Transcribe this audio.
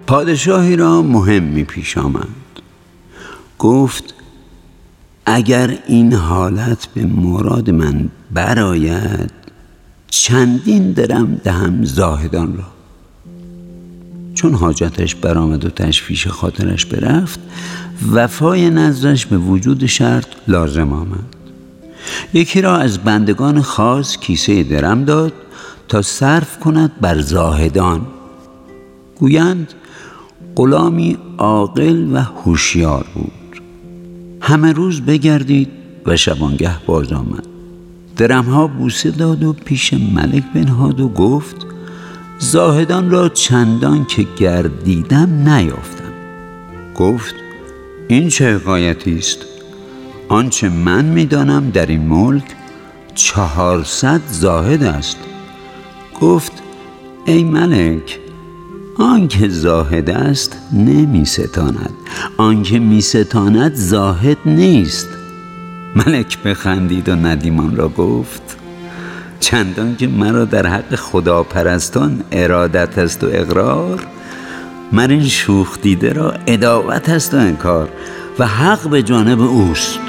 پادشاهی را مهمی پیش آمد. گفت اگر این حالت به مراد من برآید، چندین درم دهم زاهدان را. چون حاجتش برآمد و تشویش خاطرش برفت، وفای نذرش به وجود شرط لازم آمد. یکی را از بندگان خاص کیسه درم داد تا صرف کند بر زاهدان. گویند غلامی عاقل و هوشیار بود. همه روز بگردید و شبانگه باز آمد. درمها بوسه داد و پیش ملک بنهاد و گفت زاهدان را چندان که گردیدم نیافتم. گفت این چه حکایتی است؟ آنچه من میدانم در این ملک 400 زاهد است. گفت ای ملک، آنکه زاهد است نمی ستاند، آنکه می ستاند زاهد نیست. ملک بخندید و ندیمان را گفت چندان که مرا در حق خداپرستان ارادت است و اقرار، مر این شوخ دیده را عداوت است و انکار، و حق به جانب اوست.